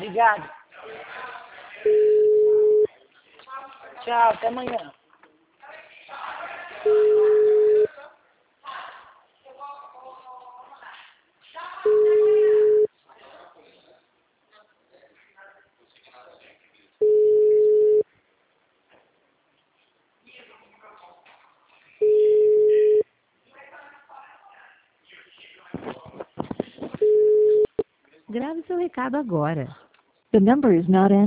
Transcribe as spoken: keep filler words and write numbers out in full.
Obrigado. Tchau, até amanhã. Grave seu recado agora. The number is not in